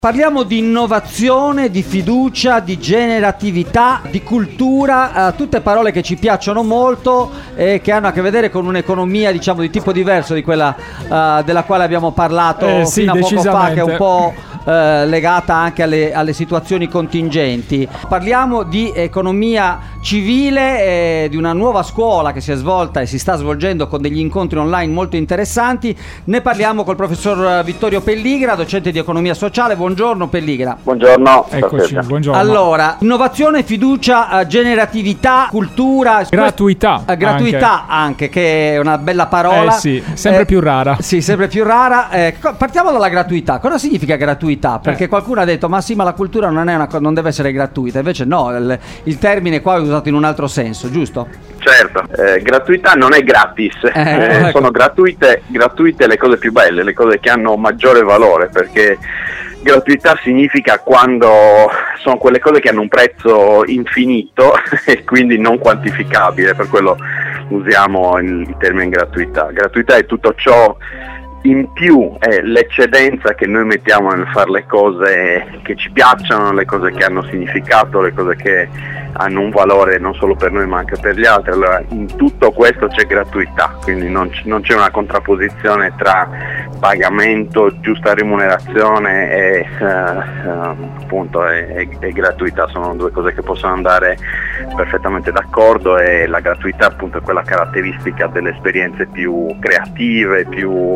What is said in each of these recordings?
Parliamo di innovazione, di fiducia, di generatività, di cultura, tutte parole che ci piacciono molto e che hanno a che vedere con un'economia, diciamo, di tipo diverso di quella della quale abbiamo parlato fino a poco fa, che è un po' legata anche alle situazioni contingenti. Parliamo di economia civile, di una nuova scuola che si è svolta e si sta svolgendo con degli incontri online molto interessanti. Ne parliamo col professor Vittorio Pelligra, docente di economia sociale. Buongiorno Pelligra. Buongiorno. Eccoci, buongiorno. Allora, innovazione, fiducia, generatività, cultura, gratuità anche, che è una bella parola. Sì, sempre più rara. Sì, sempre più rara. Partiamo dalla gratuità. Cosa significa gratuità? Perché qualcuno ha detto ma sì, ma la cultura non deve essere gratuita. Invece no, il termine qua è usato in un altro senso, giusto? Certo, gratuità non è gratis, ecco. Sono gratuite le cose più belle, le cose che hanno maggiore valore, perché gratuità significa quando sono quelle cose che hanno un prezzo infinito e quindi non quantificabile, per quello usiamo il termine gratuità. Gratuità è tutto ciò in più, è l'eccedenza che noi mettiamo nel fare le cose che ci piacciono, le cose che hanno significato, le cose che hanno un valore non solo per noi ma anche per gli altri. Allora in tutto questo c'è gratuità, quindi non c'è una contrapposizione tra pagamento, giusta remunerazione e appunto e gratuità. Sono due cose che possono andare perfettamente d'accordo, e la gratuità appunto è quella caratteristica delle esperienze più creative, più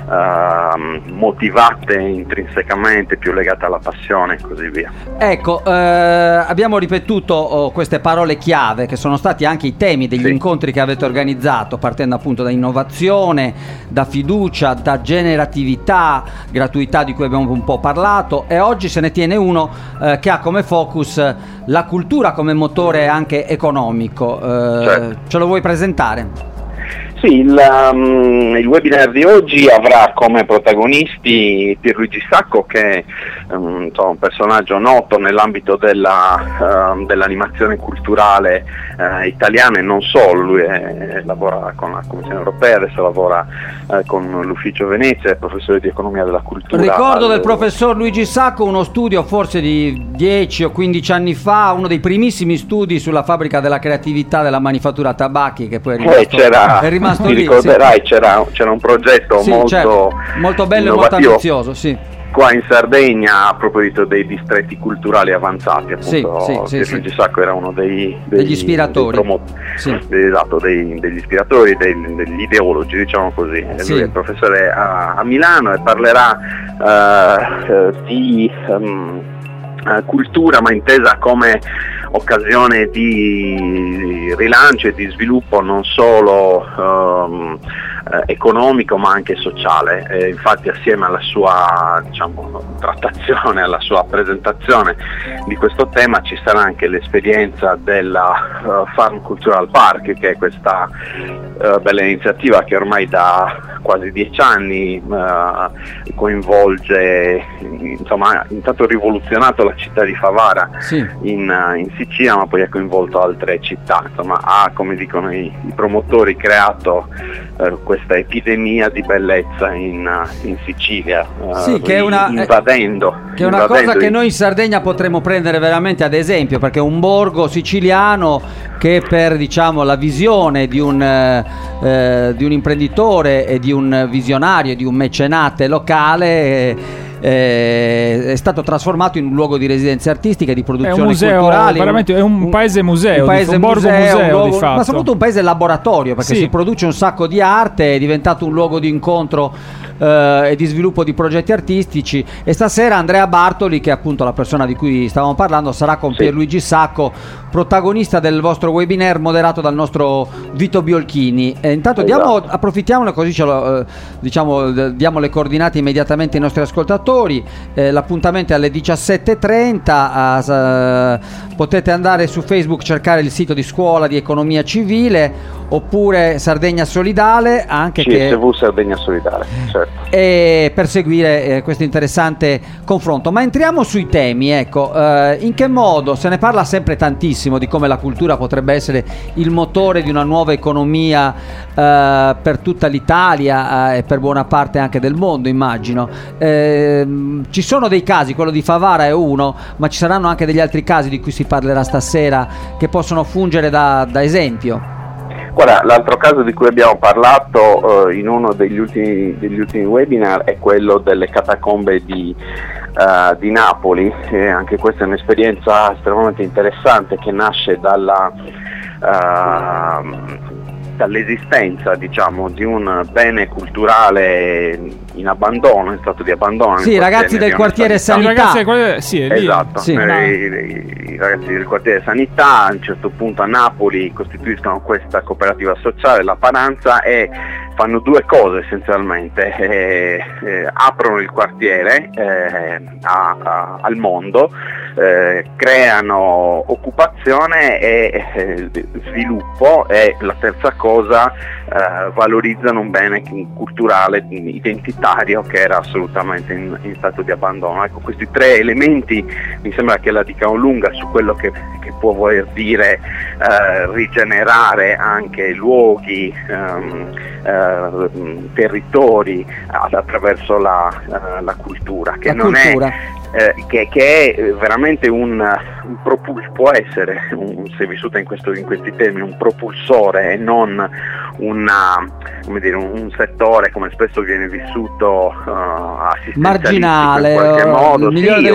motivate intrinsecamente, più legate alla passione e così via. Ecco, abbiamo ripetuto queste parole chiave che sono stati anche i temi degli incontri che avete organizzato, partendo appunto da innovazione, da fiducia, da generatività, gratuità di cui abbiamo un po' parlato, e oggi se ne tiene uno che ha come focus la cultura come motore anche economico. Certo. Ce lo vuoi presentare? Sì, il webinar di oggi avrà come protagonisti Pierluigi Sacco, che è un personaggio noto nell'ambito dell'animazione culturale italiana e non solo. Lui lavora con la Commissione Europea, adesso lavora con l'Ufficio Venezia, è professore di economia della cultura. Ricordo del professor Luigi Sacco uno studio forse di 10 o 15 anni fa, uno dei primissimi studi sulla fabbrica della creatività della manifattura tabacchi, che poi è rimasto ti lì, ricorderai, sì. C'era un progetto molto bello e molto ambizioso, sì. Qua in Sardegna, a proposito dei distretti culturali avanzati, appunto, Pierluigi Sacco era uno degli ispiratori, degli ispiratori, degli ideologi, diciamo così. Sì. Lui è professore a Milano e parlerà di cultura, ma intesa come occasione di rilancio e di sviluppo non solo economico ma anche sociale. Infatti assieme alla sua trattazione, alla sua presentazione di questo tema ci sarà anche l'esperienza della Farm Cultural Park, che è questa bella iniziativa che ormai da quasi 10 anni coinvolge, intanto ha rivoluzionato la città di Favara in Sicilia, ma poi ha coinvolto altre città. Ha, come dicono i promotori, creato questa epidemia di bellezza in Sicilia, che è una cosa che noi in Sardegna potremmo prendere veramente ad esempio, perché è un borgo siciliano che per la visione di un imprenditore e di un visionario, di un mecenate locale, è stato trasformato in un luogo di residenze artistiche, di produzioni culturali. Veramente è un paese museo, un borgo museo, di fatto. Ma soprattutto un paese laboratorio, perché si produce un sacco di arte, è diventato un luogo di incontro e di sviluppo di progetti artistici. E stasera Andrea Bartoli, che è appunto la persona di cui stavamo parlando, sarà con Pierluigi Sacco, protagonista del vostro webinar moderato dal nostro Vito Biolchini. Intanto approfittiamone, così diamo le coordinate immediatamente ai nostri ascoltatori. L'appuntamento è alle 17:30. Potete andare su Facebook, cercare il sito di Scuola di Economia Civile, oppure Sardegna Solidale, anche CSV Sardegna Solidale, certo. E per seguire questo interessante confronto. Ma entriamo sui temi, ecco, in che modo se ne parla sempre tantissimo di come la cultura potrebbe essere il motore di una nuova economia per tutta l'Italia e per buona parte anche del mondo, immagino. Ci sono dei casi, quello di Favara è uno, ma ci saranno anche degli altri casi di cui si parlerà stasera che possono fungere da esempio. Guarda, l'altro caso di cui abbiamo parlato in uno degli ultimi webinar è quello delle catacombe di Napoli. Anche questa è un'esperienza estremamente interessante che nasce dall'esistenza, diciamo, di un bene culturale in abbandono, in stato di abbandono. Sì, i ragazzi del quartiere Sanità. Esatto, sì. I ragazzi del quartiere Sanità a un certo punto a Napoli costituiscono questa cooperativa sociale, la Paranza, e fanno due cose essenzialmente: aprono il quartiere al mondo, creano occupazione e sviluppo, e la terza cosa, valorizzano un bene culturale identitario che era assolutamente in stato di abbandono. Ecco, questi tre elementi mi sembra che la dicano lunga su quello che può voler dire rigenerare anche luoghi, territori attraverso la cultura, che non è che è veramente può essere, se vissuta in questi termini, un propulsore e non un settore come spesso viene vissuto assistenzialistico marginale, in qualche modo,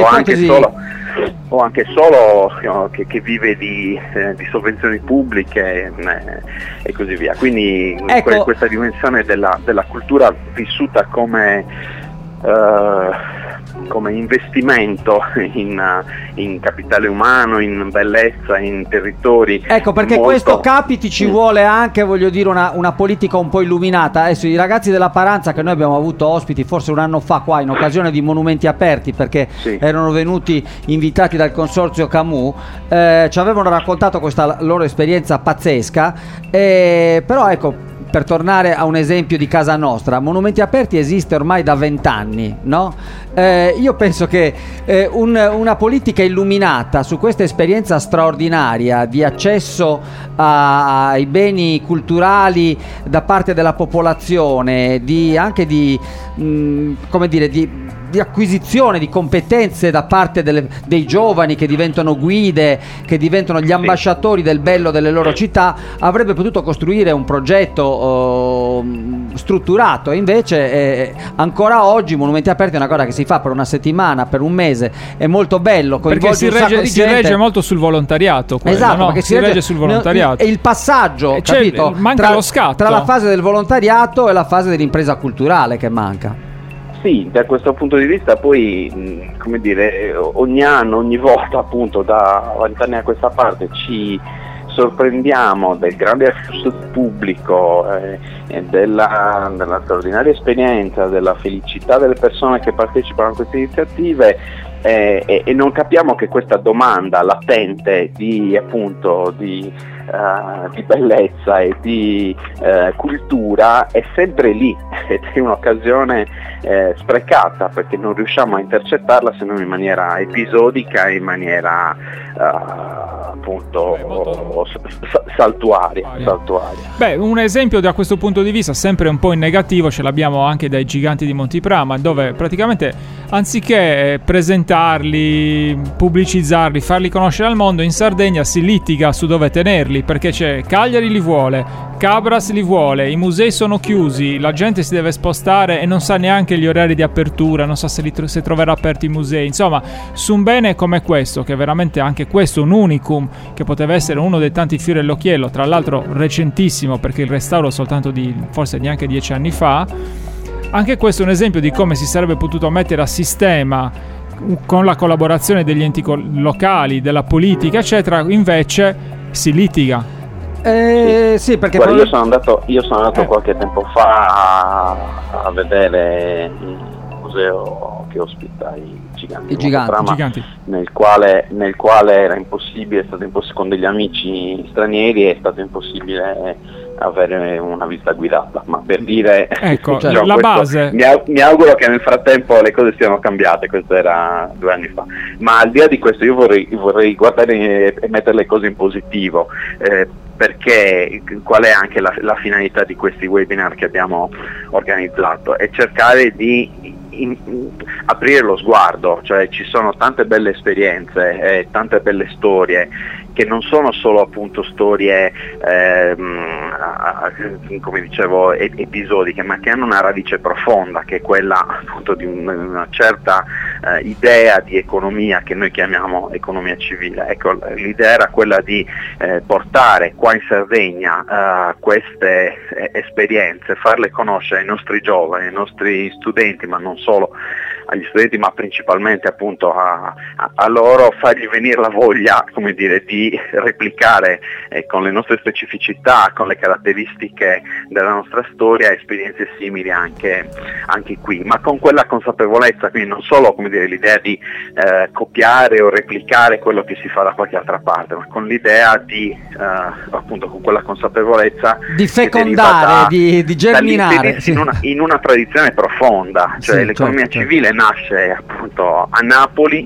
o anche solo che vive di sovvenzioni pubbliche e così via. Quindi ecco, questa dimensione della cultura vissuta come investimento in capitale umano, in bellezza, in territori. Ecco, perché questo capiti ci vuole anche, voglio dire, una politica un po' illuminata. Adesso i ragazzi della Paranza, che noi abbiamo avuto ospiti forse un anno fa qua in occasione di Monumenti Aperti, perché erano venuti invitati dal consorzio Camus, ci avevano raccontato questa loro esperienza pazzesca, però ecco, per tornare a un esempio di casa nostra, Monumenti Aperti esiste ormai da 20 anni, no? Io penso che una politica illuminata su questa esperienza straordinaria di accesso ai beni culturali da parte della popolazione, anche di acquisizione di competenze da parte dei giovani che diventano guide, che diventano gli ambasciatori del bello delle loro città, avrebbe potuto costruire un progetto strutturato. Invece ancora oggi Monumenti Aperti è una cosa che si fa per una settimana, per un mese, è molto bello, perché si regge molto sul volontariato, esatto, no? Perché si regge sul volontariato, e il passaggio, capito? Manca lo scatto tra la fase del volontariato e la fase dell'impresa culturale che manca. Sì, da questo punto di vista poi, come dire, ogni anno, ogni volta, appunto, da 20 anni a questa parte ci sorprendiamo del grande afflusso pubblico, della straordinaria esperienza, della felicità delle persone che partecipano a queste iniziative, e non capiamo che questa domanda latente di bellezza e di cultura è sempre lì, ed è un'occasione sprecata, perché non riusciamo a intercettarla se non in maniera episodica e in maniera saltuaria. Beh, un esempio da questo punto di vista, sempre un po' in negativo, ce l'abbiamo anche dai Giganti di Montiprama, dove praticamente anziché presentarli, pubblicizzarli, farli conoscere al mondo, in Sardegna si litiga su dove tenerli, perché c'è Cagliari li vuole, Cabras li vuole, i musei sono chiusi, la gente si deve spostare e non sa neanche gli orari di apertura, non sa se troverà aperti i musei. Insomma, su un bene come questo, che è veramente anche questo un unicum, che poteva essere uno dei tanti fiori all'occhiello, tra l'altro recentissimo, perché il restauro è soltanto di forse neanche 10 anni fa, anche questo è un esempio di come si sarebbe potuto mettere a sistema con la collaborazione degli enti locali, della politica, eccetera. Invece si litiga. Sì, perché guarda, io sono andato qualche tempo fa a vedere il museo che ospita i Giganti. Nel quale era impossibile, con degli amici stranieri è stato impossibile avere una visita guidata, ma per dire, ecco, diciamo, la base. Mi auguro che nel frattempo le cose siano cambiate. Questo era 2 anni fa, ma al di là di questo io vorrei guardare e mettere le cose in positivo, perché qual è anche la finalità di questi webinar che abbiamo organizzato? È cercare di aprire lo sguardo, cioè ci sono tante belle esperienze, tante belle storie che non sono solo appunto storie come dicevo episodiche, ma che hanno una radice profonda, che è quella appunto di una certa idea di economia che noi chiamiamo economia civile. Ecco, l'idea era quella di portare qua in Sardegna queste esperienze, farle conoscere ai nostri giovani, ai nostri studenti, ma non solo agli studenti, ma principalmente appunto a loro, fargli venire la voglia, come dire, di replicare con le nostre specificità, con le caratteristiche della nostra storia, esperienze simili anche qui, ma con quella consapevolezza, quindi non solo, come dire, l'idea di copiare o replicare quello che si fa da qualche altra parte, ma con l'idea di appunto con quella consapevolezza di fecondare, di germinare in una tradizione profonda, cioè sì, l'economia civile nasce appunto a Napoli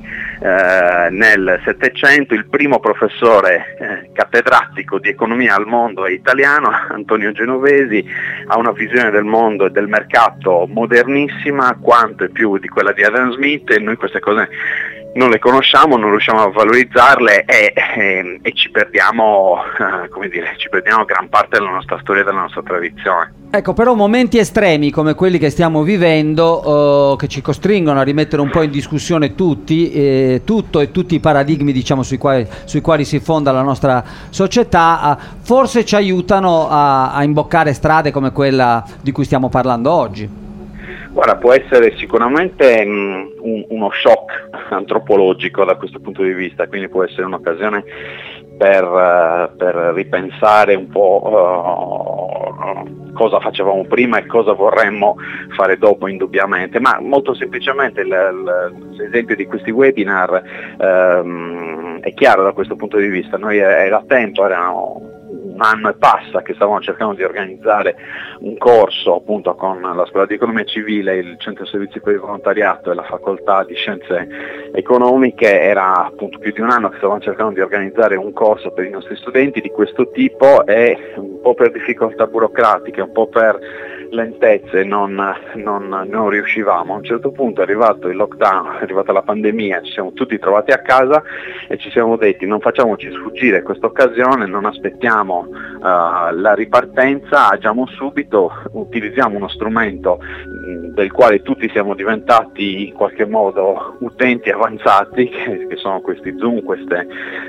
nel Settecento. Il primo professore cattedratico di economia al mondo è italiano, Antonio Genovesi, ha una visione del mondo e del mercato modernissima, quanto e più di quella di Adam Smith, e noi queste cose non le conosciamo, non riusciamo a valorizzarle e ci perdiamo, come dire, ci perdiamo gran parte della nostra storia e della nostra tradizione. Ecco, però momenti estremi come quelli che stiamo vivendo, che ci costringono a rimettere un po' in discussione tutto e tutti i paradigmi, diciamo, sui quali si fonda la nostra società, forse ci aiutano a imboccare strade come quella di cui stiamo parlando oggi. Guarda, può essere sicuramente uno shock antropologico da questo punto di vista, quindi può essere un'occasione per ripensare un po' cosa facevamo prima e cosa vorremmo fare dopo, indubbiamente, ma molto semplicemente l'esempio di questi webinar è chiaro da questo punto di vista. Noi erano un anno e passa che stavamo cercando di organizzare un corso appunto con la Scuola di Economia Civile, il Centro Servizi per il Volontariato e la Facoltà di Scienze Economiche. Era appunto più di un anno che stavamo cercando di organizzare un corso per i nostri studenti di questo tipo, e un po' per difficoltà burocratiche, un po' per lentezze non riuscivamo. A un certo punto è arrivato il lockdown, è arrivata la pandemia, ci siamo tutti trovati a casa e ci siamo detti: non facciamoci sfuggire questa occasione, non aspettiamo la ripartenza, agiamo subito, utilizziamo uno strumento del quale tutti siamo diventati in qualche modo utenti avanzati, che sono questi Zoom, queste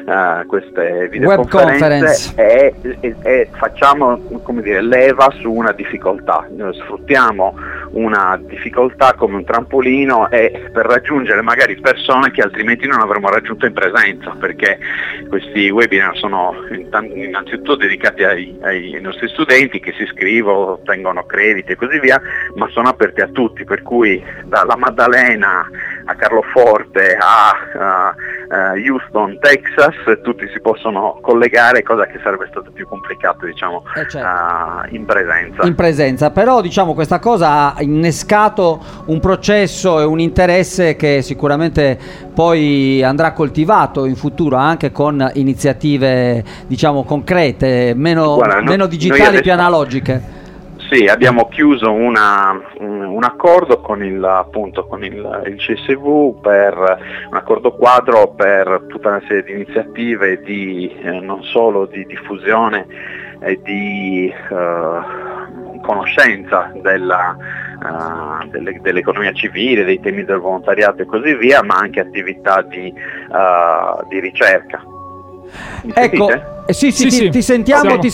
videoconferenze, e facciamo, come dire, leva su una difficoltà. Sfruttiamo una difficoltà come un trampolino e per raggiungere magari persone che altrimenti non avremmo raggiunto in presenza, perché questi webinar sono innanzitutto dedicati ai nostri studenti che si iscrivono, ottengono crediti e così via, ma sono aperti a tutti, per cui dalla Maddalena a Carloforte a Houston, Texas, tutti si possono collegare, cosa che sarebbe stato più complicato, diciamo, in presenza. Però diciamo questa cosa ha innescato un processo e un interesse che sicuramente poi andrà coltivato in futuro anche con iniziative, diciamo, concrete, meno digitali, più analogiche. Sì, abbiamo chiuso un accordo con il CSV, per un accordo quadro per tutta una serie di iniziative non solo di diffusione e di conoscenza dell'economia civile, dei temi del volontariato e così via, ma anche attività di ricerca. Ecco, sì, ti sentiamo,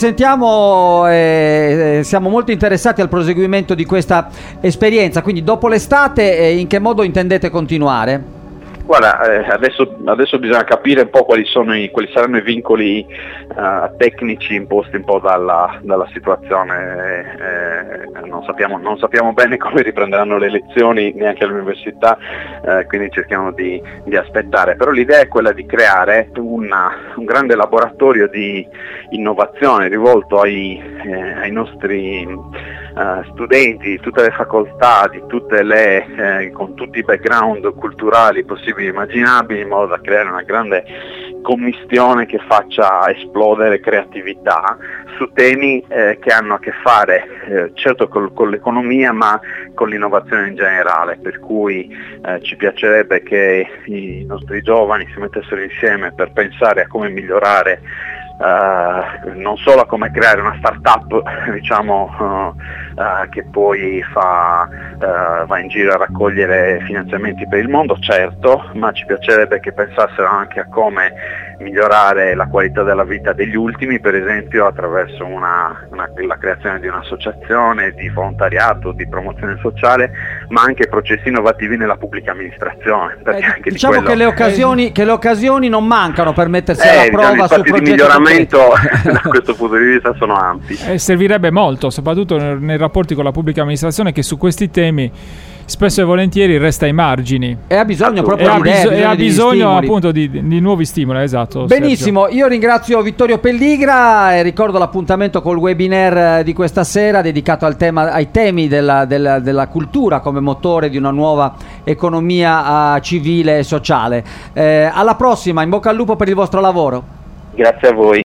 siamo molto interessati al proseguimento di questa esperienza. Quindi dopo l'estate in che modo intendete continuare? Guarda, adesso bisogna capire un po' quali saranno i vincoli tecnici imposti un po' dalla situazione. Non sappiamo bene come riprenderanno le lezioni neanche all'università, quindi cerchiamo di aspettare. Però l'idea è quella di creare un grande laboratorio di innovazione rivolto ai nostri studenti di tutte le facoltà, con tutti i background culturali possibili e immaginabili, in modo da creare una grande commistione che faccia esplodere creatività su temi che hanno a che fare certo con l'economia, ma con l'innovazione in generale, per cui ci piacerebbe che i nostri giovani si mettessero insieme per pensare a come migliorare non solo a come creare una startup, diciamo, che poi va in giro a raccogliere finanziamenti per il mondo, certo, ma ci piacerebbe che pensassero anche a come migliorare la qualità della vita degli ultimi, per esempio attraverso la creazione di un'associazione di volontariato, di promozione sociale, ma anche processi innovativi nella pubblica amministrazione. Anche diciamo che le occasioni non mancano per mettersi alla prova su progetti di miglioramento da questo punto di vista sono ampi. Servirebbe molto, soprattutto nei rapporti con la pubblica amministrazione, che su questi temi spesso e volentieri resta ai margini e ha bisogno proprio ha bisogno appunto di nuovi stimoli. Esatto. Benissimo, Sergio. Io ringrazio Vittorio Pelligra e ricordo l'appuntamento col webinar di questa sera dedicato ai temi della cultura come motore di una nuova economia civile e sociale. Alla prossima, in bocca al lupo per il vostro lavoro. Grazie a voi.